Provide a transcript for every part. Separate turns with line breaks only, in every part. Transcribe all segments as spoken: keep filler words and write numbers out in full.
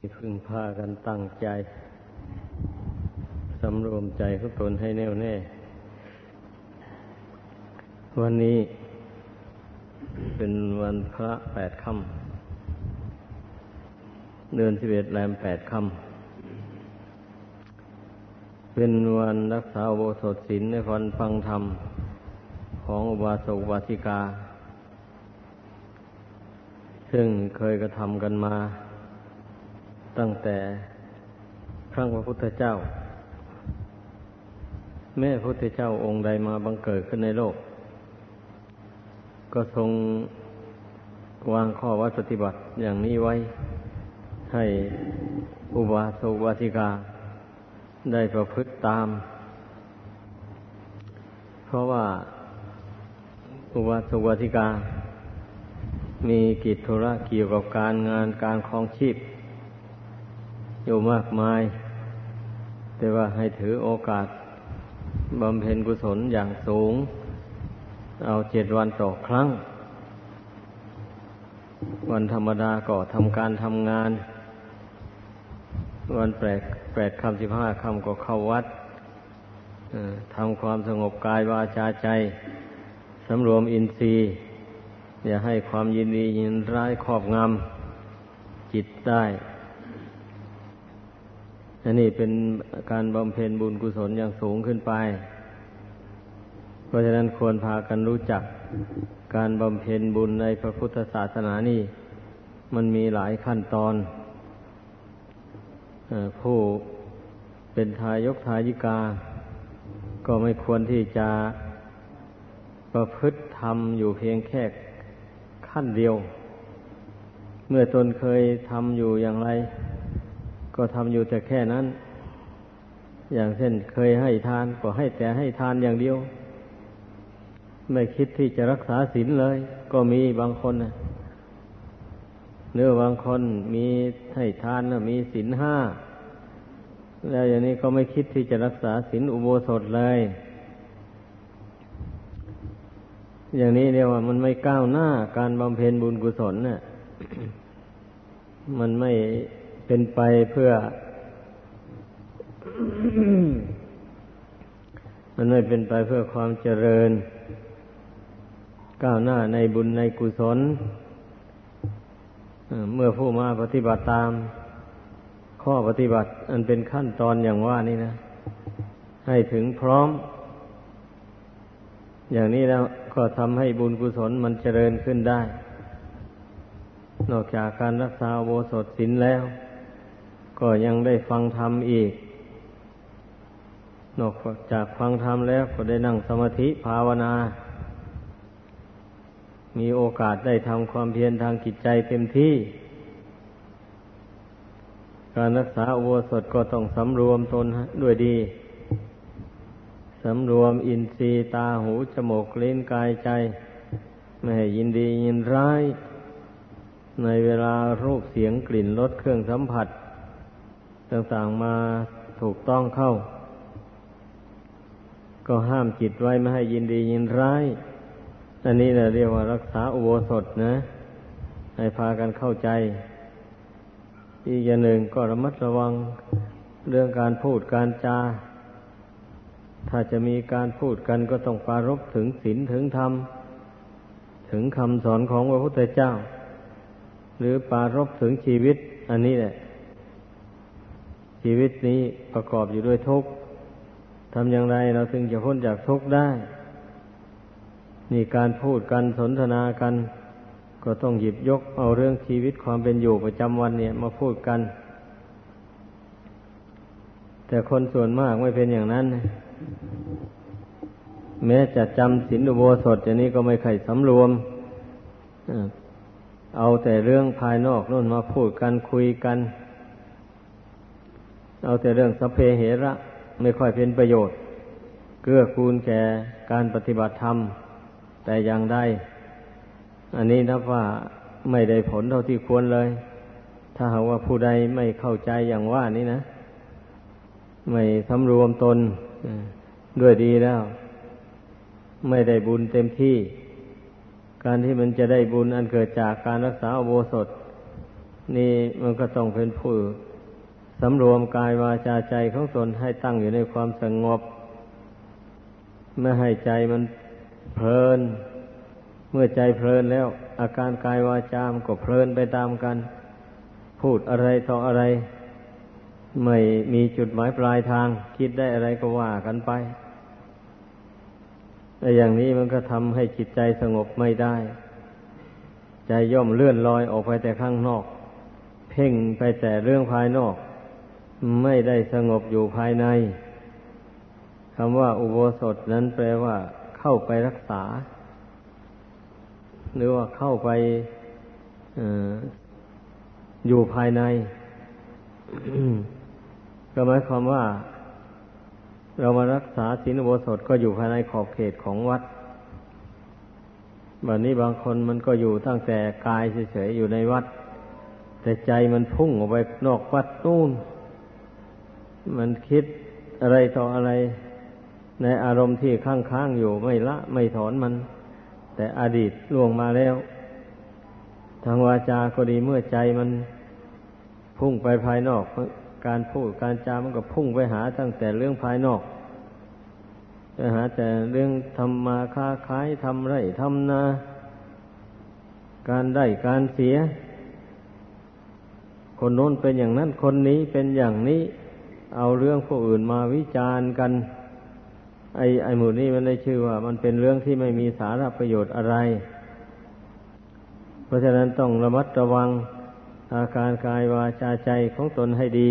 พึงพากันตั้งใจสำรวมใจของตนให้แน่วแน่วันนี้เป็นวันพระแปดค่ำเดือนสิบเอ็ดแรมแปดค่ำเป็นวันรักษาอุโบสถศีลในวันฟังธรรมของอุบาสกอุบาสิกาซึ่งเคยกระทำกันมาตั้งแต่ครั้งพระพุทธเจ้าแม้พระพุทธเจ้าองค์ใดมาบังเกิดขึ้นในโลกก็ทรงวางข้อวัดปฏิบัติอย่างนี้ไว้ให้อุบาสกอุบาสิกาได้ประพฤติตามเพราะว่าอุบาสกอุบาสิกามีกิจธุระเกี่ยวกับการงานการครองชีพอยู่มากมายแต่ว่าให้ถือโอกาสบำเพ็ญกุศลอย่างสูงเอาเจ็ดวันต่อครั้งวันธรรมดาก็ทำการทำงานวันแปดแปดค่ำสิบห้าค่ำก็เข้าวัดทำความสงบกายวาจาใจสำรวมอินทรีย์อย่าให้ความยินดียินร้ายครอบงำจิตได้อันนี้เป็นการบำเพ็ญบุญกุศลอย่างสูงขึ้นไปเพราะฉะนั้นควรพากันรู้จักการบำเพ็ญบุญในพระพุทธศาสนานี่มันมีหลายขั้นตอนผู้เป็นทายกทายิกาก็ไม่ควรที่จะประพฤติธรรมอยู่เพียงแค่ขั้นเดียวเมื่อตนเคยทำอยู่อย่างไรก็ทำอยู่แต่แค่นั้นอย่างเช่นเคยให้ทานก็ให้แต่ให้ทานอย่างเดียวไม่คิดที่จะรักษาศีลเลยก็มีบางคนนะเนื้อบางคนมีให้ทานนะมีศีลห้าแล้วอย่างนี้ก็ไม่คิดที่จะรักษาศีลอุโบสถเลยอย่างนี้เรียกว่ามันไม่ก้าวหน้าการบำเพ็ญบุญกุศลน่ะ มันไม่เป็นไปเพื่อ มันไม่เป็นไปเพื่อความเจริญก้าวหน้าในบุญในกุศลเมื่อผู้มาปฏิบัติตามข้อปฏิบัติอันเป็นขั้นตอนอย่างว่านี่นะให้ถึงพร้อมอย่างนี้แล้วก็ทำให้บุญกุศลมันเจริญขึ้นได้นอกจากการรักษาอุโบสถศีลแล้วก็ยังได้ฟังธรรมอีกนอกจากฟังธรรมแล้วก็ได้นั่งสมาธิภาวนามีโอกาสได้ทำความเพียรทางจิตใจเต็มที่การรักษาอุโบสถก็ต้องสำรวมตนด้วยดีสำรวมอินทรีย์ตาหูจมูกลิ้นกายใจไม่ให้ยินดียินร้ายในเวลารูปเสียงกลิ่นรสเครื่องสัมผัสต่างๆมาถูกต้องเข้าก็ห้ามจิตไว้ไม่ให้ยินดียินร้ายอันนี้เราเรียกว่ารักษาอุโบสถนะให้พากันเข้าใจอีกอย่างหนึ่งก็ระมัดระวังเรื่องการพูดการจาถ้าจะมีการพูดกันก็ต้องปรารภถึงศีลถึงธรรมถึงคำสอนของพระพุทธเจ้าหรือปรารภถึงชีวิตอันนี้แหละชีวิตนี้ประกอบอยู่ด้วยทุกข์ทำอย่างไรเราถึงจะพ้นจากทุกข์ได้นี่การพูดกันสนทนากันก็ต้องหยิบยกเอาเรื่องชีวิตความเป็นอยู่ประจำวันเนี่ยมาพูดกันแต่คนส่วนมากไม่เป็นอย่างนั้นแม้จะจำศีลอุโบสถอย่างนี้ก็ไม่ค่อยสำรวมเอาแต่เรื่องภายนอกนู่นมาพูดกันคุยกันเอาแต่เรื่องสัพเพเหระไม่ค่อยเป็นประโยชน์เกื้อกูลแก่การปฏิบัติธรรมแต่อย่างใดอันนี้นับว่าไม่ได้ผลเท่าที่ควรเลยถ้าหากว่าผู้ใดไม่เข้าใจอย่างว่านี้นะไม่สำรวมตนด้วยดีแล้วไม่ได้บุญเต็มที่การที่มันจะได้บุญอันเกิดจากการรักษาอุโบสถนี่มันก็ต้องเป็นผู้สำรวมกายวาจาใจของตนให้ตั้งอยู่ในความสงบไม่ให้ใจมันเพลินเมื่อใจเพลินแล้วอาการกายวาจามันก็เพลินไปตามกันพูดอะไรต่ออะไรไม่มีจุดหมายปลายทางคิดได้อะไรก็ว่ากันไปแต่อย่างนี้มันก็ทำให้จิตใจสงบไม่ได้ใจย่อมเลื่อนลอยออกไปแต่ข้างนอกเพ่งไปแต่เรื่องภายนอกไม่ได้สงบอยู่ภายในคำว่าอุโบสถนั้นแปลว่าเข้าไปรักษาหรือว่าเข้าไป อ, อยู่ภายใน ก็หมายความว่าเรามารักษาศีลอุโบสถก็อยู่ภายในขอบเขตของวัดบัดนี้บางคนมันก็อยู่ตั้งแต่กายเฉยๆอยู่ในวัดแต่ใจมันพุ่งออกไปนอกวัดนู่นมันคิดอะไรต่ออะไรในอารมณ์ที่ค้างๆอยู่ไม่ละไม่ถอนมันแต่อดีตล่วงมาแล้วทางวาจาก็ดีเมื่อใจมันพุ่งไปภายนอกการพูดการจามันก็พุ่งไปหาตั้งแต่เรื่องภายนอกไปหาแต่เรื่องทำมาค้าขายทำไร่ทำนาการได้การเสียคนโน้นเป็นอย่างนั้นคนนี้เป็นอย่างนี้เอาเรื่องผู้อื่นมาวิจารณ์กันไอ้ไอ้หมู่นี้มันได้ชื่อว่ามันเป็นเรื่องที่ไม่มีสาระประโยชน์อะไรเพราะฉะนั้นต้องระมัดระวังอาการกายวาจาใจของตนให้ดี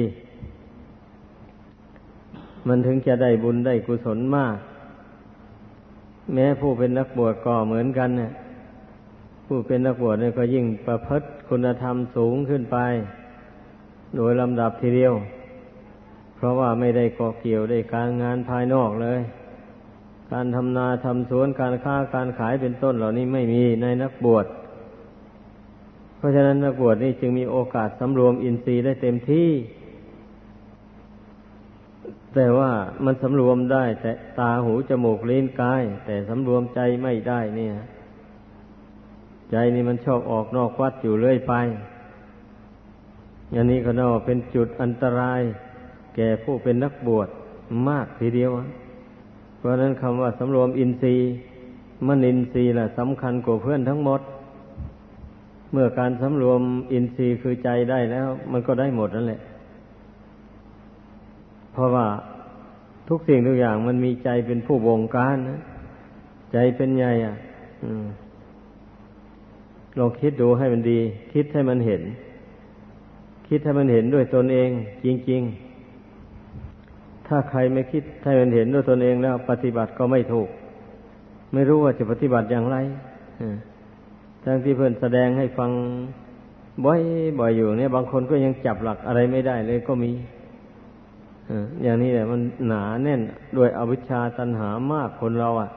มันถึงจะได้บุญได้กุศลมากแม้ผู้เป็นนักบวชก็เหมือนกันเนี่ยผู้เป็นนักบวชเนี่ยก็ยิ่งประพฤติคุณธรรมสูงขึ้นไปโดยลำดับทีเดียวเพราะว่าไม่ได้เกาะเกี่ยวได้การงานภายนอกเลยการทำนาทำสวนการค้าการขายเป็นต้นเหล่านี้ไม่มีในนักบวชเพราะฉะนั้นนักบวชนี่จึงมีโอกาสสำรวมอินทรีย์ได้เต็มที่แต่ว่ามันสำรวมได้แต่ตาหูจมูกลิ้นกายแต่สำรวมใจไม่ได้เนี่ยใจนี่มันชอบออกนอกวัดอยู่เรื่อยไปอย่างนี้ก็น่าเป็นจุดอันตรายแก่ผู้เป็นนักบวชมากทีเดียวเพราะนั้นคำว่าสำรวมอินทรีย์มนินทรีย์ล่ะสำคัญกว่าเพื่อนทั้งหมดเมื่อการสำรวมอินทรีย์คือใจได้แล้วมันก็ได้หมดนั่นแหละเพราะว่าทุกสิ่งทุกอย่างมันมีใจเป็นผู้บงการนะใจเป็นใหญ่อ่ะลองคิดดูให้มันดีคิดให้มันเห็นคิดให้มันเห็นด้วยตนเองจริงๆถ้าใครไม่คิดให้มันเห็นด้วยตนเองแล้วปฏิบัติก็ไม่ถูกไม่รู้ว่าจะปฏิบัติอย่างไรทั้งที่เพื่อนแสดงให้ฟังบ่อยบ่อยอยู่เนี่ยบางคนก็ยังจับหลักอะไรไม่ได้เลยก็มีอย่างนี้แหละมันหนาแน่นด้วยอวิชชาตัณหามากคนเราอ่ะ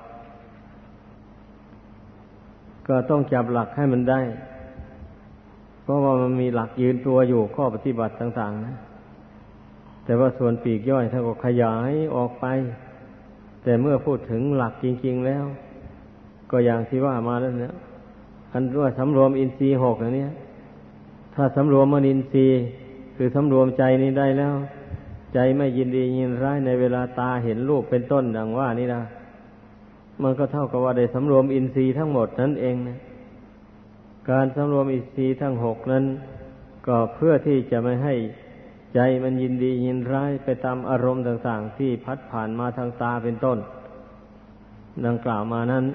ก็ต้องจับหลักให้มันได้เพราะว่ามันมีหลักยืนตัวอยู่ข้อปฏิบัติต่างๆนะแต่ว่าส่วนปีกย่อยท่านก็ขยายออกไปแต่เมื่อพูดถึงหลักจริงๆแล้วก็อย่างที่ว่ามาแล้วเนี่ยอันว่าสำรวมอินทรีย์หกอย่างนี้ถ้าสำรวมมนินทรีย์คือสำรวมใจนี้ได้แล้วใจไม่ยินดียินร้ายในเวลาตาเห็นรูปเป็นต้นดังว่านี่นะมันก็เท่ากับว่าได้สำรวมอินทรีย์ทั้งหมดนั่นเองนะการสำรวมอินทรีย์ทั้งหกนั้นก็เพื่อที่จะไม่ให้ใจมันยินดียินร้ายไปตามอารมณ์ต่างๆที่พัดผ่านมาทางตาเป็นต้นดังกล่าวมานั้น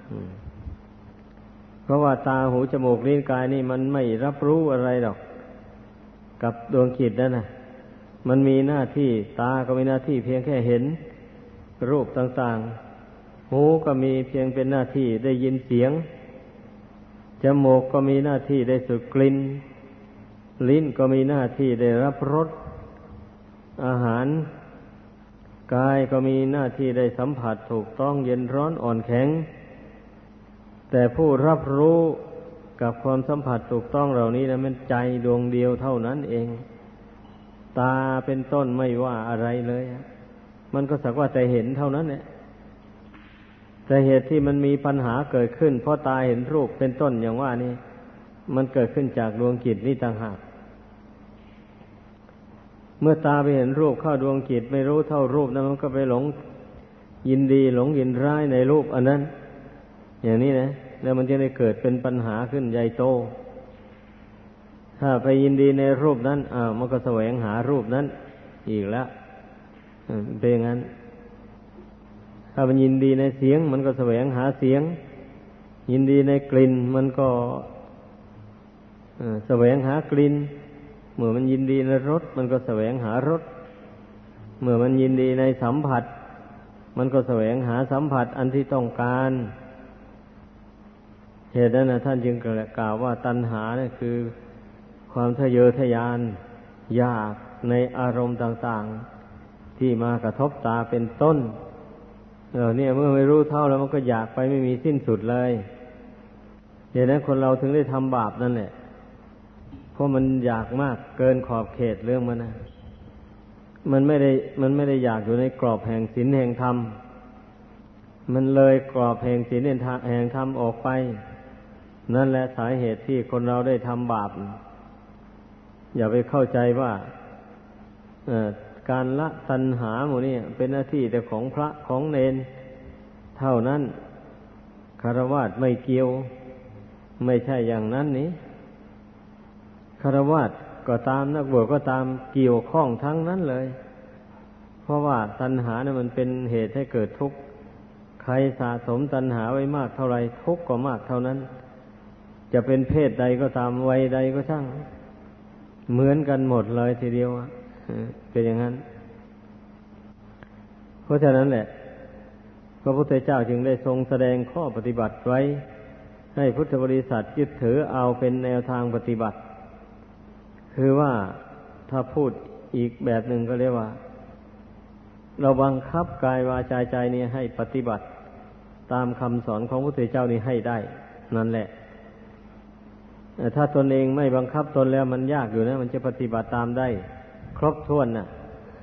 เพราะว่าตาหูจมูกลิ้นกายนี่มันไม่รับรู้อะไรหรอกกับดวงจิตนั่นนะมันมีหน้าที่ตาก็มีหน้าที่เพียงแค่เห็นรูปต่างๆหูก็มีเพียงเป็นหน้าที่ได้ยินเสียงจมูกก็มีหน้าที่ได้สูดกลิ่นลิ้นก็มีหน้าที่ได้รับรสอาหารกายก็มีหน้าที่ได้สัมผัสถูกต้องเย็นร้อนอ่อนแข็งแต่ผู้รับรู้กับความสัมผัสถูกต้องเหล่านี้นะมันใจดวงเดียวเท่านั้นเองตาเป็นต้นไม่ว่าอะไรเลยมันก็สักว่าแต่เห็นเท่านั้นแหละแต่เหตุที่มันมีปัญหาเกิดขึ้นเพราะตาเห็นรูปเป็นต้นอย่างว่านี่มันเกิดขึ้นจากดวงจิตนี่ต่างหากเมื่อตาไปเห็นรูปเข้าดวงจิตไม่รู้เท่ารูปนั้นมันก็ไปหลงยินดีหลงยินร้ายในรูปอันนั้นอย่างนี้นะแล้วมันจะได้เกิดเป็นปัญหาขึ้นใหญ่โตถ้าไปยินดีในรูปนั้นอ้าวมันก็แสวงหารูปนั้นอีกแล้วเป็นอย่างนั้นถ้ามันยินดีในเสียงมันก็แสวงหาเสียงยินดีในกลิ่นมันก็แสวงหากลิ่นเมื่อมันยินดีในรสมันก็แสวงหารสเมื่อมันยินดีในสัมผัสมันก็แสวงหาสัมผัสอันที่ต้องการเหตุนั้นนะท่านจึงกล่าวว่าตัณหาเนี่ยคือความทะเยอทะยานอยากในอารมณ์ต่างๆที่มากระทบตาเป็นต้นเออเนี่ยเมื่อไม่รู้เท่าแล้วมันก็อยากไปไม่มีสิ้นสุดเลยเหตุนั้นคนเราถึงได้ทำบาปนั่นแหละเพราะมันอยากมากเกินขอบเขตเรื่องมันนะมันไม่ได้มันไม่ได้อยากอยู่ในกรอบแห่งศีลแห่งธรรมมันเลยกรอบแห่งศีลแห่งธรรมออกไปนั่นแหละสาเหตุที่คนเราได้ทำบาปอย่าไปเข้าใจว่าการละตัณหาหมู่นี้เป็นหน้าที่แต่ของพระของเณรเท่านั้นฆราวาสไม่เกี่ยวไม่ใช่อย่างนั้นนี้ฆราวาสก็ตามนักบวชก็ตามเกี่ยวข้องทั้งนั้นเลยเพราะว่าตัณหาเนี่ยมันเป็นเหตุให้เกิดทุกข์ใครสะสมตัณหาไว้มากเท่าไรทุกข์ก็มากเท่านั้นจะเป็นเพศใดก็ตามวัยใดก็ช่างเหมือนกันหมดเลยทีเดียวเป็นอย่างนั้นเพราะฉะนั้นแหละพระพุทธเจ้าจึงได้ทรงแสดงข้อปฏิบัติไว้ให้พุทธบริษัทยึดถือเอาเป็นแนวทางปฏิบัติคือว่าถ้าพูดอีกแบบหนึ่งก็เรียกว่าเราบังคับกายวาจาใจนี้ให้ปฏิบัติตามคำสอนของพระพุทธเจ้านี้ให้ได้นั่นแหละถ้าตนเองไม่บังคับตนแล้วมันยากอยู่นะมันจะปฏิบัติตามได้ครบถ้วนน่ะ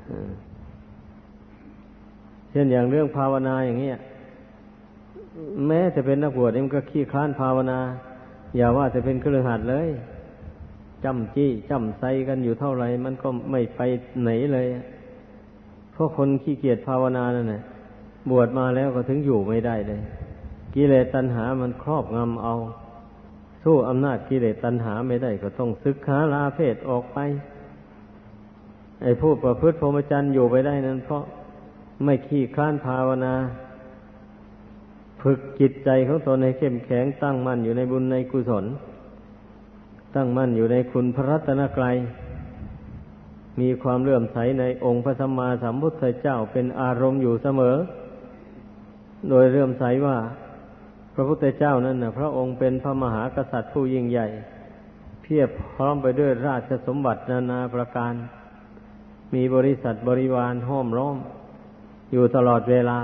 เช่นอย่างเรื่องภาวนาอย่างนี้แม้จะเป็นนักบวชมันก็ขี้คร้านภาวนาอย่าว่าจะเป็นคฤหัสถ์เลยจำจี้จำไซกันอยู่เท่าไหร่มันก็ไม่ไปไหนเลยเพราะคนขี้เกียจภาวนานั่นแหละบวชมาแล้วก็ถึงอยู่ไม่ได้เลยกิเลสตัณหามันครอบงำเอาสู้อำนาจกิเลสตัณหาไม่ได้ก็ต้องศึกษาลาเพศออกไปไอ้ผู้ประพฤติพรหมจรรย์อยู่ไปได้นั้นเพราะไม่ขี้คร้านภาวนาฝึกจิตใจของตนให้เข้มแข็งตั้งมั่นอยู่ในบุญในกุศลตั้งมั่นอยู่ในคุณพระรัตนกรัยมีความเลื่อมใสในองค์พระสัมมาสัมพุทธเจ้าเป็นอารมณ์อยู่เสมอโดยเลื่อมใสว่าพระพุทธเจ้านั้นนะพระองค์เป็นพระมหากษัตริย์ผู้ยิ่งใหญ่เพียบพร้อมไปด้วยราชสมบัตินานาประการมีบริษัทบริวารห้อมล้อมอยู่ตลอดเวลา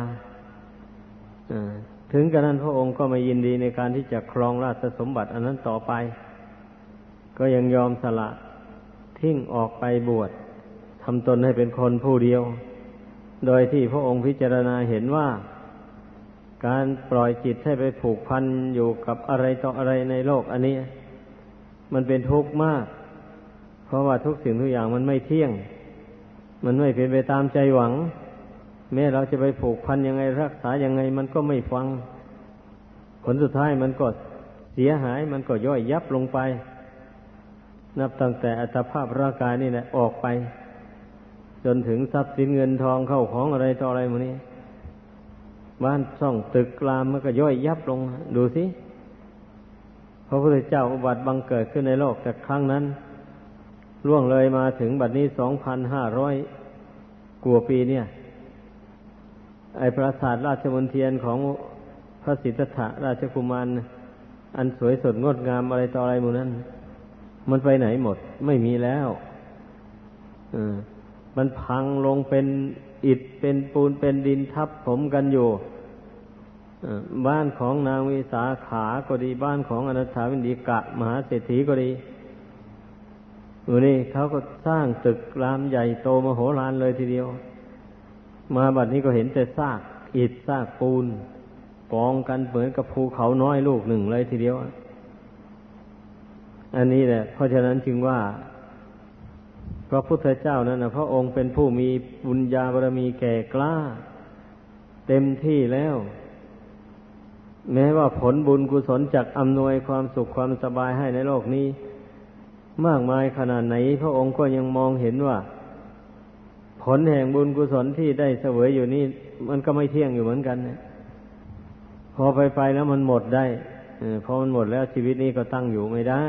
ถึงกระนั้นพระองค์ก็ไม่ยินดีในการที่จะครองราชสมบัติอันนั้นต่อไปก็ยังยอมสละทิ้งออกไปบวชทำตนให้เป็นคนผู้เดียวโดยที่พระองค์พิจารณาเห็นว่าการปล่อยจิตให้ไปผูกพันอยู่กับอะไรต่ออะไรในโลกอันนี้มันเป็นทุกข์มากเพราะว่าทุกสิ่งทุกอย่างมันไม่เที่ยงมันไม่เป็นไปตามใจหวังแม้เราจะไปผูกพันยังไงรักษายังไงมันก็ไม่ฟังผลสุดท้ายมันก็เสียหายมันก็ย่อยยับลงไปนับตั้งแต่อัตภาพร่างกายนี่แหละออกไปจนถึงทรัพย์สินเงินทองเข้าของอะไรต่ออะไรหมดนี้บ้านช่องตึกรามมันก็ย่อยยับลงดูสิพระพุทธเจ้าอุบัติบังเกิดขึ้นในโลกแต่ครั้งนั้นล่วงเลยมาถึงบัดนี้ สองพันห้าร้อย กว่าปีเนี่ยไอ้ปราสาทราชมณฑลของพระสิทธัตถะราชกุมารอันสวยสดงดงามอะไรต่ออะไรหมู่นั้นมันไปไหนหมดไม่มีแล้วเออมันพังลงเป็นอิฐเป็นปูนเป็นดินทับถมกันอยู่บ้านของนางวิสาขาก็ดีบ้านของอนัฏฐาวินดิกะมหาเศรษฐีก็ดีอยู่นี่เขาก็สร้างตึกรามใหญ่โตมโหฬารเลยทีเดียวมาบัดนี้ก็เห็นแต่ซากอิฐซากปูนกองกันเหมือนกับภูเขาน้อยลูกหนึ่งเลยทีเดียวอันนี้แหละเพราะฉะนั้นจึงว่าพระพุทธเจ้านั้นนะพระองค์เป็นผู้มีบุญญาบารมีแก่กล้าเต็มที่แล้วแม้ว่าผลบุญกุศลจักอำนวยความสุขความสบายให้ในโลกนี้มากมายขนาดไหนพระองค์ก็ยังมองเห็นว่าผลแห่งบุญกุศลที่ได้เสวยอยู่นี่มันก็ไม่เที่ยงอยู่เหมือนกันนะพอไปไปแล้วมันหมดได้พอมันหมดแล้วชีวิตนี้ก็ตั้งอยู่ไม่ได้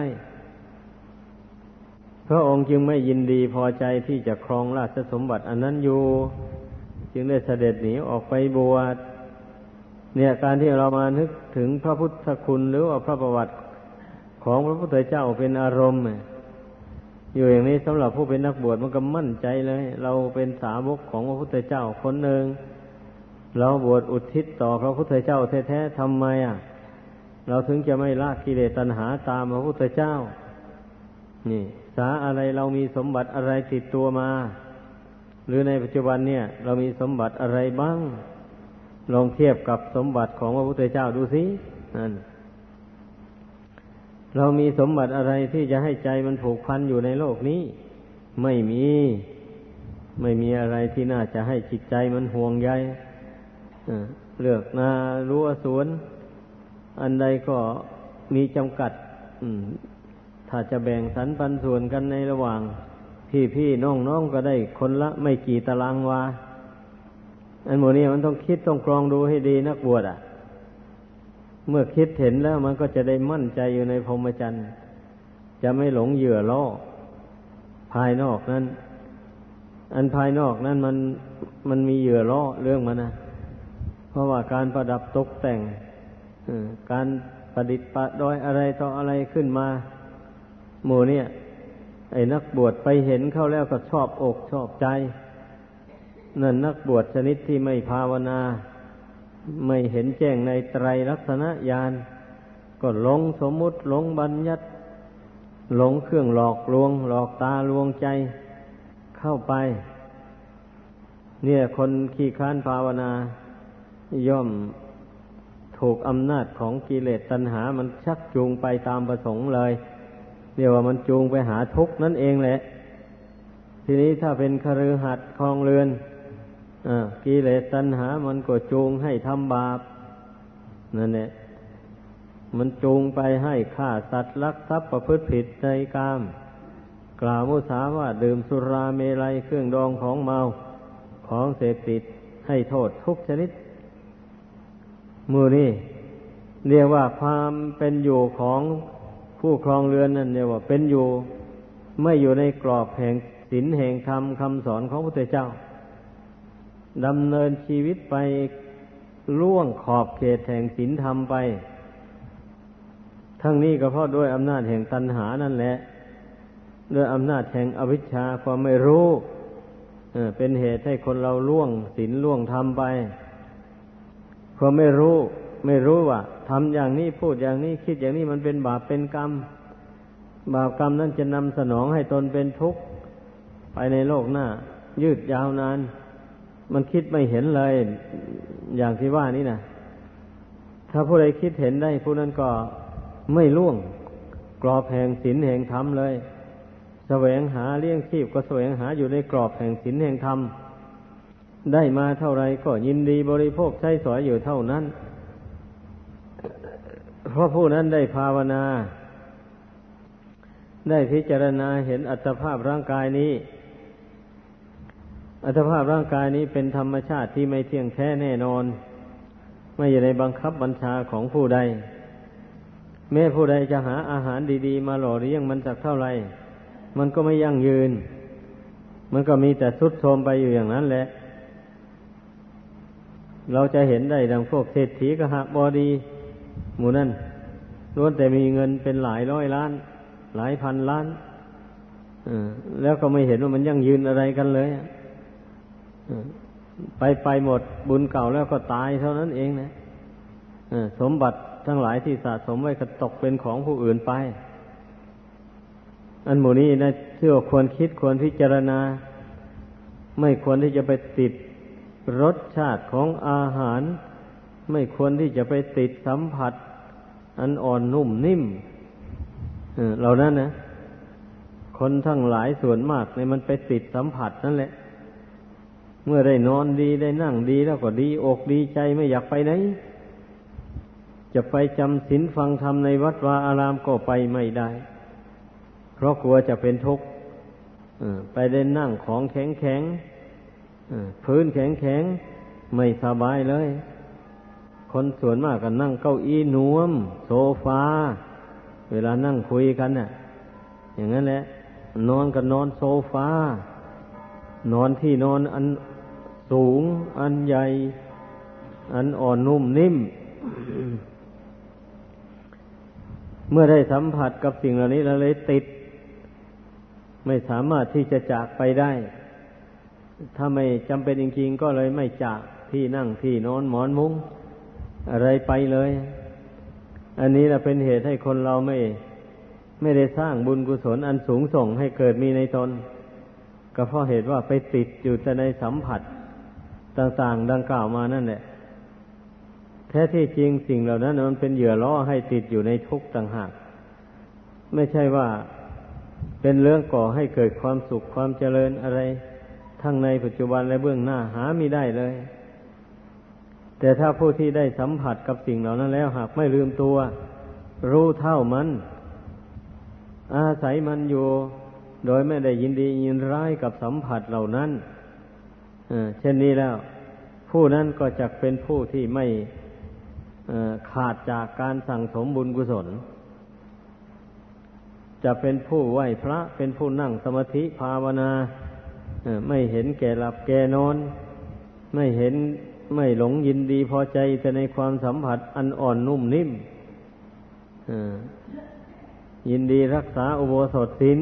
พระองค์จึงไม่ยินดีพอใจที่จะครองราชสมบัติอันนั้นอยู่จึงได้เสด็จหนีออกไปบวชเนี่ยการที่เรามานึกถึงพระพุทธคุณหรือว่าพระประวัติของพระพุทธเจ้าเป็นอารมณ์อยู่อย่างนี้สำหรับผู้เป็นนักบวชมันก็มั่นใจเลยเราเป็นสาวกของพระพุทธเจ้าคนหนึ่งเราบวชอุทิศต่อพระพุทธเจ้าแท้ๆทำไมอ่ะเราถึงจะไม่ละกิเลสตัณหาตามพระพุทธเจ้านี่สาอะไรเรามีสมบัติอะไรติดตัวมาหรือในปัจจุบันเนี่ยเรามีสมบัติอะไรบ้างลองเทียบกับสมบัติของพระพุทธเจ้าดูสินั่นเรามีสมบัติอะไรที่จะให้ใจมันผูกพันอยู่ในโลกนี้ไม่มีไม่มีอะไรที่น่าจะให้จิตใจมันห่วงใยเลือกนารั้วสวนอันใดก็มีจำกัดถ้าจะแบ่งสรรปันส่วนกันในระหว่างพี่ๆน้องๆก็ได้คนละไม่กี่ตารางวาอันหมดนี้มันต้องคิดต้องกรองดูให้ดีนักบวชอ่ะเมื่อคิดเห็นแล้วมันก็จะได้มั่นใจอยู่ในพรหมจรรย์จะไม่หลงเหยื่อล่อภายนอกนั้นอันภายนอกนั้นมันมันมีเหยื่อล่อเรื่องมันนะเพราะว่าการประดับตกแต่งการประดิษฐ์ประดอยอะไรต่ออะไรขึ้นมาหมู่เนี่ยไอ้นักบวชไปเห็นเข้าแล้วก็ชอบอกชอบใจนั่นนักบวชชนิดที่ไม่ภาวนาไม่เห็นแจ้งในไตรลักษณญาณก็หลงสมมุติหลงบัญญัติหลงเครื่องหลอกลวงหลอกตาลวงใจเข้าไปเนี่ยคนขี้ค้านภาวนาย่อมถูกอำนาจของกิเลสตัณหามันชักจูงไปตามประสงค์เลยเรียกว่ามันจูงไปหาทุกข์นั่นเองแหละทีนี้ถ้าเป็นคฤหัสถ์ครองเรือนกิเลสตัณหามันก็จูงให้ทำบาปนั่นแหละมันจูงไปให้ฆ่าสัตว์ลักทรัพย์ประพฤติผิดในกามกล่าวมุสาวาทดื่มสุราเมลัยเครื่องดองของเมาของเสพติดให้โทษทุกชนิดมือนี่เรียกว่าความเป็นอยู่ของผู้ครองเรือนนั่นเรียกว่าเป็นอยู่ไม่อยู่ในกรอบแห่งศีลแห่งธรรมคำสอนของพระพุทธเจ้าดำเนินชีวิตไปล่วงขอบเขตแห่งศีลธรรมไปทั้งนี้ก็เพราะด้วยอำนาจแห่งตัณหานั่นแหละด้วยอำนาจแห่งอวิชชาความไม่รู้เป็นเหตุให้คนเราล่วงศีลล่วงธรรมไปความไม่รู้ไม่รู้ว่าทำอย่างนี้พูดอย่างนี้คิดอย่างนี้มันเป็นบาปเป็นกรรมบาปกรรมนั้นจะนำสนองให้ตนเป็นทุกข์ไปในโลกหน้ายืดยาวนานมันคิดไม่เห็นเลยอย่างที่ว่านี่นะถ้าผู้ใดคิดเห็นได้ผู้นั้นก็ไม่ล่วงกรอบแห่งศีลแห่งธรรมเลยแสวงหาเลี้ยงชีพก็แสวงหาอยู่ในกรอบแห่งศีลแห่งธรรมได้มาเท่าไรก็ยินดีบริโภคใช้สอยอยู่เท่านั้นเพราะผู้นั้นได้ภาวนาได้พิจารณาเห็นอัตภาพร่างกายนี้อัตภาพร่างกายนี้เป็นธรรมชาติที่ไม่เที่ยงแท้แน่นอนไม่อยู่ในบังคับบัญชาของผู้ใดแม้ผู้ใดจะหาอาหารดีๆมาหล่อเลี้ยงมันสักเท่าไหร่มันก็ไม่ยั่งยืนมันก็มีแต่ทรุดโทรมไปอยู่อย่างนั้นแหละเราจะเห็นได้ดังพวกเศรษฐีกหบดีหมู่นั้นล้วนแต่มีเงินเป็นหลายร้อยล้านหลายพันล้านแล้วก็ไม่เห็นว่ามันยั่งยืนอะไรกันเลยไปไปหมดบุญเก่าแล้วก็ตายเท่านั้นเองนะสมบัติทั้งหลายที่สะสมไว้ก็ตกเป็นของผู้อื่นไปอันหมู่นี้นะเชื่อควรคิดควรพิจารณาไม่ควรที่จะไปติดรสชาติของอาหารไม่ควรที่จะไปติดสัมผัสอันอ่อนนุ่มนิ่มเหล่านั้นนะคนทั้งหลายส่วนมากเนี่ยมันไปติดสัมผัสนั่นแหละเมื่อได้นอนดีได้นั่งดีแล้วก็ดีอกดีใจไม่อยากไปไหนจะไปจำศีลฟังธรรมในวัดวาอารามก็ไปไม่ได้เพราะกลัวจะเป็นทุกข์ไปได้นั่งของแข็งแข็งพื้นแข็งแข็งไม่สบายเลยคนส่วนมากก็นั่งเก้าอี้นวมโซฟาเวลานั่งคุยกันน่ะอย่างนั้นแหละนอนก็นอนโซฟานอนที่นอนอันสูงอันใหญ่อันอ่อนนุ่มนิ่ม เมื่อได้สัมผัสกับสิ่งเหล่านี้แล้วเลยติดไม่สามารถที่จะจากไปได้ถ้าไม่จำเป็นจริงๆก็เลยไม่จากที่นั่งที่นอนหมอนมุ้งอะไรไปเลยอันนี้แหละเป็นเหตุให้คนเราไม่ไม่ได้สร้างบุญกุศลอันสูงส่งให้เกิดมีในตนก็เพราะเหตุว่าไปติดอยู่แต่ในสัมผัสต่างๆดังกล่าวมานั่นแหละแท้ที่จริงสิ่งเหล่านั้นมันเป็นเหยื่อล่อให้ติดอยู่ในทุกข์ต่างหากไม่ใช่ว่าเป็นเรื่องก่อให้เกิดความสุขความเจริญอะไรทั้งในปัจจุบันและเบื้องหน้าหาไม่ได้เลยแต่ถ้าผู้ที่ได้สัมผัสกับสิ่งเหล่านั้นแล้วหากไม่ลืมตัวรู้เท่ามันอาศัยมันอยู่โดยไม่ได้ยินดียินร้ายกับสัมผัสเหล่านั้นเช่นนี้แล้วผู้นั้นก็จะเป็นผู้ที่ไม่ขาดจากการสั่งสมบุญกุศลจะเป็นผู้ไหว้พระเป็นผู้นั่งสมาธิภาวนาไม่เห็นแก่หลับแก่นอนไม่เห็นไม่หลงยินดีพอใจแต่ในความสัมผัสอันอ่อนนุ่มนิ่มยินดีรักษาอุโบสถศีล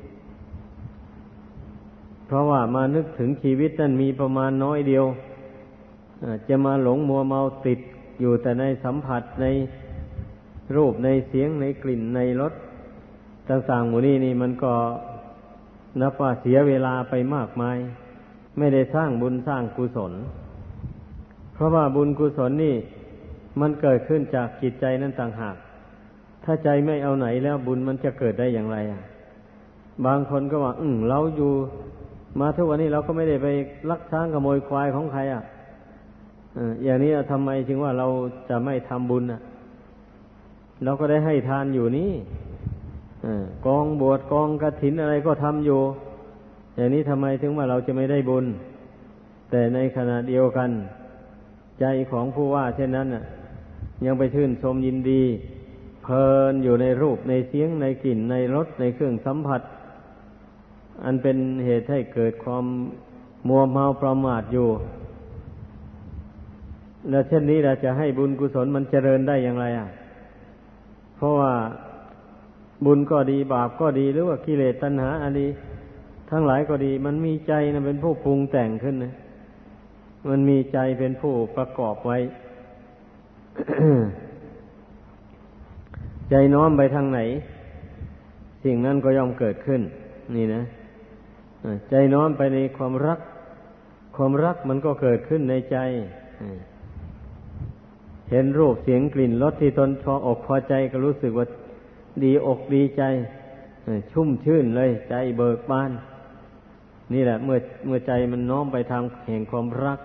เพราะว่ามานึกถึงชีวิตนั้นมีประมาณน้อยเดียวจะมาหลงมัวเมาติดอยู่แต่ในสัมผัสในรูปในเสียงในกลิ่นในรสต่างๆหมู่นี้นี่มันก็นับว่าเสียเวลาไปมากมายไม่ได้สร้างบุญสร้างกุศลเพราะว่าบุญกุศลนี่มันเกิดขึ้นจากจิตใจนั่นต่างหากถ้าใจไม่เอาไหนแล้วบุญมันจะเกิดได้อย่างไรอ่ะบางคนก็ว่าอืมเราอยู่มาทุกวันนี้เราก็ไม่ได้ไปลักช้างขโมยควายของใครอ่ะอย่างนี้ทำไมจึงว่าเราจะไม่ทำบุญอ่ะเราก็ได้ให้ทานอยู่นี่กองบวชกองกฐินอะไรก็ทำอยู่อย่างนี้ทำไมถึงว่าเราจะไม่ได้บุญแต่ในขณะเดียวกันใจของผู้ว่าเช่นนั้นน่ะยังไปชื่นชมยินดีเพลินอยู่ในรูปในเสียงในกลิ่นในรสในเครื่องสัมผัสอันเป็นเหตุให้เกิดความมัวเมาประมาทอยู่และเช่นนี้เราจะให้บุญกุศลมันเจริญได้อย่างไรอ่ะเพราะว่าบุญก็ดีบาปก็ดีหรือว่ากิเลสตัณหาอันนี้ทั้งหลายก็ดีมันมีใจนะเป็นผู้ปรุงแต่งขึ้นนะมันมีใจเป็นผู้ประกอบไว้ ใจน้อมไปทางไหนสิ่งนั้นก็ย่อมเกิดขึ้นนี่นะใจน้อมไปในความรักความรักมันก็เกิดขึ้นในใจเห็นรูปเสียงกลิ่นรสที่ตนพออกพอใจก็รู้สึกว่าดีอกดีใจชุ่มชื่นเลยใจเบิกบานนี่แหละเมื่อเมื่อใจมันน้อมไปทางแห่งความรัก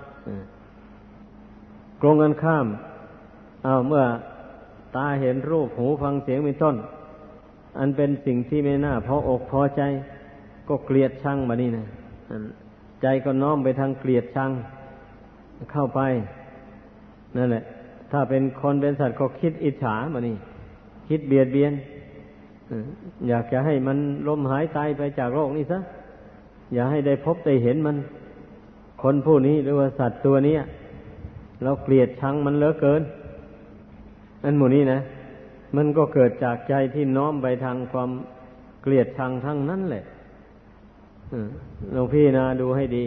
ตรงกันข้ามเอาเมื่อตาเห็นรูปหูฟังเสียงเป็นต้นอันเป็นสิ่งที่ไม่น่าพออกพอใจก็เกลียดชังมานี่นะใจก็น้อมไปทางเกลียดชังเข้าไปนั่นแหละถ้าเป็นคนเป็นสัตว์ก็คิดอิจฉามานี่คิดเบียดเบียนอยากจะให้มันล้มหายตายไปจากโลกนี้ซะอย่าให้ได้พบได้เห็นมันคนผู้นี้หรือว่าสัตว์ตัวนี้เราเกลียดชังมันเหลือเกินอันหมู่นี้นะมันก็เกิดจากใจที่น้อมไปทางความเกลียดชังทั้งนั้นแหละเราพี่นาดูให้ดี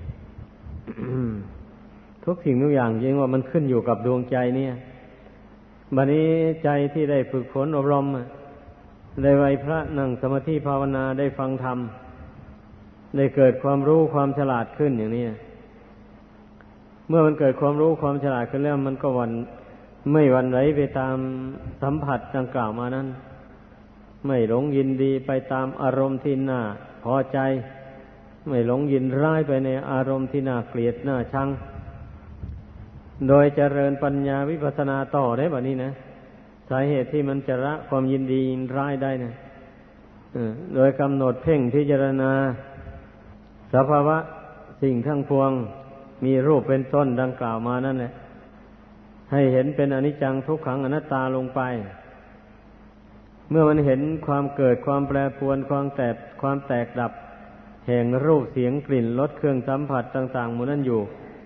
ทุกสิ่งทุกอย่างจริงว่ามันขึ้นอยู่กับดวงใจเนี่ยบัดนี้ใจที่ได้ฝึกฝนอบรมได้ไหว้พระนั่งสมาธิภาวนาได้ฟังธรรมได้เกิดความรู้ความฉลาดขึ้นอย่างนี้เมื่อมันเกิดความรู้ความฉลาดขึ้นแล้วมันก็วันไม่หวั่นไหวไปตามสัมผัสดังกล่าวมานั้นไม่หลงยินดีไปตามอารมณ์ที่น่าพอใจไม่หลงยินร้ายไปในอารมณ์ที่น่าเกลียดน่าชังโดยเจริญปัญญาวิปัสสนาต่อได้แบบนี้นะสาเหตุที่มันจะละความยินดียินร้ายได้นะโดยกำหนดเพ่งพิจารณาสภาวะสิ่งทั้งปวงมีรูปเป็นต้นดังกล่าวมานั่นแหละให้เห็นเป็นอนิจจังทุกขังอนัตตาลงไปเมื่อมันเห็นความเกิดความแปรปรวนความแตกความแตกดับแห่งรูปเสียงกลิ่นรสเครื่องสัมผัสต่างๆหมู่นั้นอยู่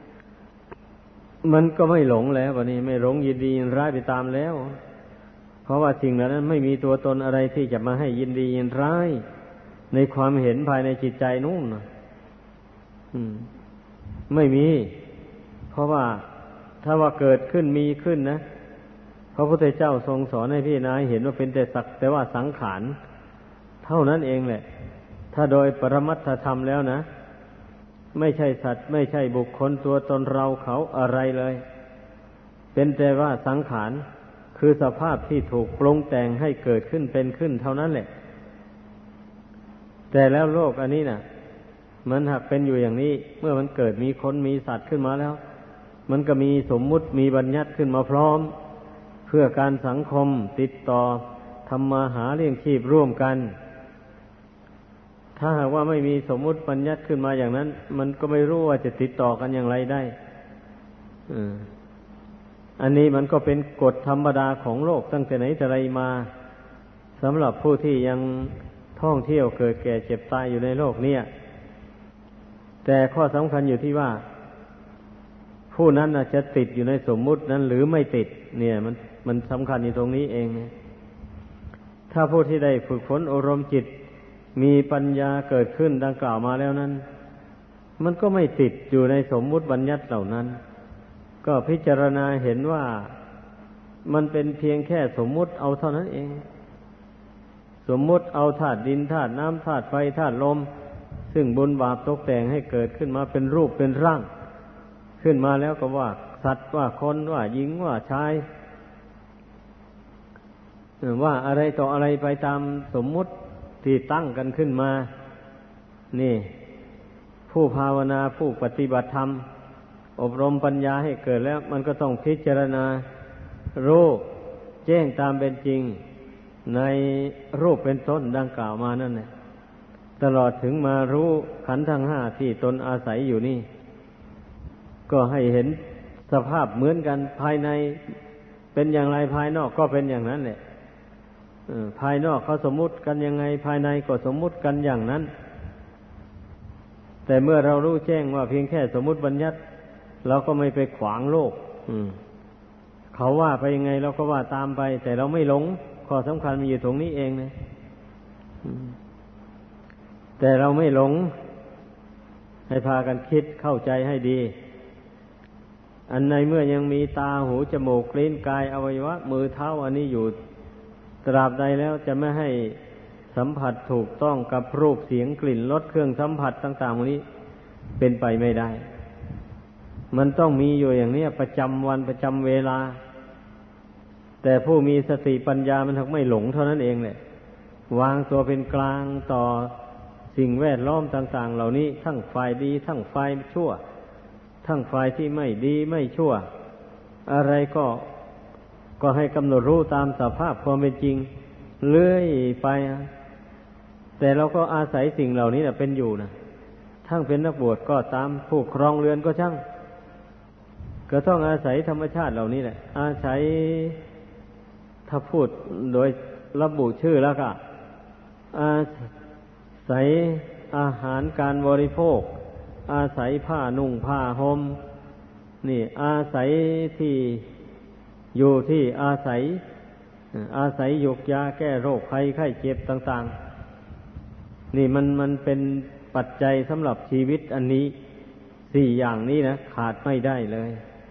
มันก็ไม่หลงแล้ววันนี้ไม่หลงยินดียินร้ายไปตามแล้วเพราะว่าสิ่งเหล่านั้นไม่มีตัวตนอะไรที่จะมาให้ยินดียินร้ายในความเห็นภายในจิตใจนู่นไม่มีเพราะว่าถ้าว่าเกิดขึ้นมีขึ้นนะพระพุทธเจ้าทรงสอนให้พี่นายเห็นว่าเป็นแต่สักแต่ว่าสังขารเท่านั้นเองแหละถ้าโดยปรมัตถธรรมแล้วนะไม่ใช่สัตว์ไม่ใช่บุคคลตัวตนเราเขาอะไรเลยเป็นแต่ว่าสังขารคือสภาพที่ถูกปรุงแต่งให้เกิดขึ้นเป็นขึ้นเท่านั้นแหละแต่แล้วโลกอันนี้น่ะมันหากเป็นอยู่อย่างนี้เมื่อมันเกิดมีคนมีสัตว์ขึ้นมาแล้วมันก็มีสมมุติมีบัญญัติขึ้นมาพร้อมเพื่อการสังคมติดต่อทำมาหาเลี้ยงชีพร่วมกันถ้าหากว่าไม่มีสมมุติบัญญัติขึ้นมาอย่างนั้นมันก็ไม่รู้ว่าจะติดต่อกันอย่างไรได้อันนี้มันก็เป็นกฎธรรมดาของโลกตั้งแต่ไหนแต่ไรมาสำหรับผู้ที่ยังท่องเที่ยวเกิดแก่เจ็บตายอยู่ในโลกนี้แต่ข้อสำคัญอยู่ที่ว่าผู้นั้นจะติดอยู่ในสมมุตินั้นหรือไม่ติดเนี่ยมันมันสำคัญอยู่ตรงนี้เองถ้าผู้ที่ได้ฝึกฝนอบรมจิตมีปัญญาเกิดขึ้นดังกล่าวมาแล้วนั้นมันก็ไม่ติดอยู่ในสมมุติบัญญัติเหล่านั้นก็พิจารณาเห็นว่ามันเป็นเพียงแค่สมมุติเอาเท่านั้นเองสมมุติเอาธาตุดินธาตุน้ำธาตุไฟธาตุลมซึ่งบุญบาปตกแต่งให้เกิดขึ้นมาเป็นรูปเป็นร่างขึ้นมาแล้วก็ว่าสัตว์ว่าคนว่าหญิงว่าชายว่าอะไรต่ออะไรไปตามสมมุติที่ตั้งกันขึ้นมานี่ผู้ภาวนาผู้ปฏิบัติธรรมอบรมปัญญาให้เกิดแล้วมันก็ต้องพิจารณารู้แจ้งตามเป็นจริงในรูปเป็นต้นดังกล่าวมานั่นแหละตลอดถึงมารู้ขันธ์ทั้งห้าที่ตนอาศัยอยู่นี่ก็ให้เห็นสภาพเหมือนกันภายในเป็นอย่างไรภายนอกก็เป็นอย่างนั้นแหละภายนอกเขาสมมุติกันยังไงภายในก็สมมุติกันอย่างนั้นแต่เมื่อเรารู้แจ้งว่าเพียงแค่สมมุติบัญญัติเราก็ไม่ไปขวางโลกเขาว่าไปยังไงเราก็ว่าตามไปแต่เราไม่หลงข้อสำคัญมีอยู่ตรงนี้เองนะแต่เราไม่หลงให้พากันคิดเข้าใจให้ดีอันในเมื่อยังมีตาหูจมูกลิ้นกายอวัยวะมือเท้าอันนี้อยู่ตราบใดแล้วจะไม่ให้สัมผัสถูกต้องกับรูปเสียงกลิ่นรสเครื่องสัมผัสต่างๆพวกนี้เป็นไปไม่ได้มันต้องมีอยู่อย่างนี้ประจำวันประจำเวลาแต่ผู้มีสติปัญญามันถึงไม่หลงเท่านั้นเองแหละวางตัวเป็นกลางต่อสิ่งแวดล้อมต่างๆเหล่านี้ทั้งฝ่ายดีทั้งฝ่ายชั่วทั้งฝ่ายที่ไม่ดีไม่ชั่วอะไรก็ก็ให้กำหนดรู้ตามสภาพความเป็นจริงเรื่อยไปแต่เราก็อาศัยสิ่งเหล่านี้นะเป็นอยู่นะทั้งเป็นนักบวชก็ตามผู้ครองเรือนก็ช่างก็ต้องอาศัยธรรมชาติเหล่านี้แหละอาศัยถ้าพูดโดยระบุชื่อแล้วก็อาศัยอาหารการบริโภคอาศัยผ้านุ่งผ้าห่มนี่อาศัยที่อยู่ที่อาศัยอาศัยหยุกยาแก้โรคภัยไข้เจ็บต่างๆนี่มันมันเป็นปัจจัยสำหรับชีวิตอันนี้สี่อย่างนี้นะขาดไม่ได้เลย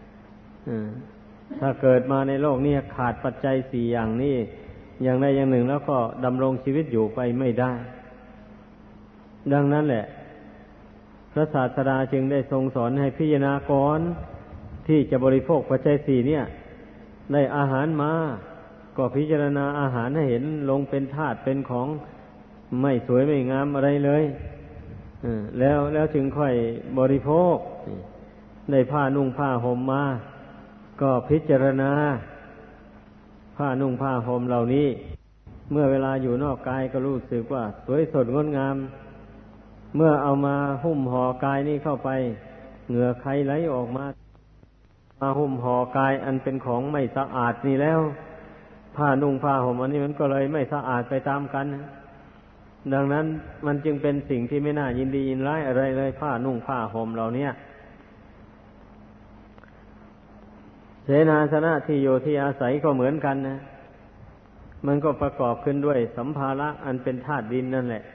ถ้าเกิดมาในโลกนี้ขาดปัจจัยสี่อย่างนี้อย่างใดอย่างหนึ่งแล้วก็ดำรงชีวิตอยู่ไปไม่ได้ดังนั้นแหละพระศาสดาจึงได้ทรงสอนให้พิจารณาก่อนที่จะบริโภคปัจจัยสี่เนี่ยได้อาหารมาก็พิจารณาอาหารให้เห็นลงเป็นธาตุเป็นของไม่สวยไม่งามอะไรเลยแล้วแล้วจึงค่อยบริโภคได้ผ้านุ่งผ้าห่มมาก็พิจารณาผ้านุ่งผ้าห่มเหล่านี้เมื่อเวลาอยู่นอกกายก็รู้สึกว่าสวยสดงดงามเมื่อเอามาหุ้มห่อกายนี้เข้าไปเหงื่อใครไหลออกมามาหุ้มห่อกายอันเป็นของไม่สะอาดนี่แล้วผ้านุ่งผ้าห่มอันนี้มันก็เลยไม่สะอาดไปตามกันดังนั้นมันจึงเป็นสิ่งที่ไม่น่ายินดียินร้ายอะไรเลยผ้านุ่งผ้าห่มเหล่านี้เสนาสนะที่อยู่ที่อาศัยก็เหมือนกันนะมันก็ประกอบขึ้นด้วยสัมภาระอันเป็นธาตุดินนั่นแหละ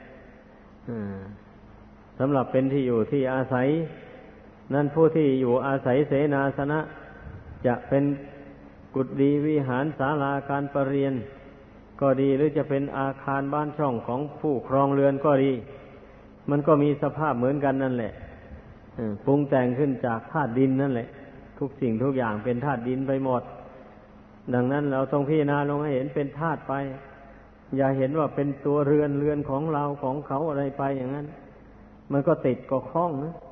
สำหรับเป็นที่อยู่ที่อาศัยนั่นผู้ที่อยู่อาศัยเสนาสนะจะเป็นกุฏิวิหารศาลาการประเรียนก็ดีหรือจะเป็นอาคารบ้านช่องของผู้ครองเรือนก็ดีมันก็มีสภาพเหมือนกันนั่นแหละปรุงแต่งขึ้นจากธาตุดินนั่นแหละทุกสิ่งทุกอย่างเป็นธาตุดินไปหมดดังนั้นเราต้องพิจารณาลงให้เห็นเป็นธาตุไปอย่าเห็นว่าเป็นตัวเรือนเรือนของเราของเขาอะไรไปอย่างนั้นมันก็ติดก็คล้องนะ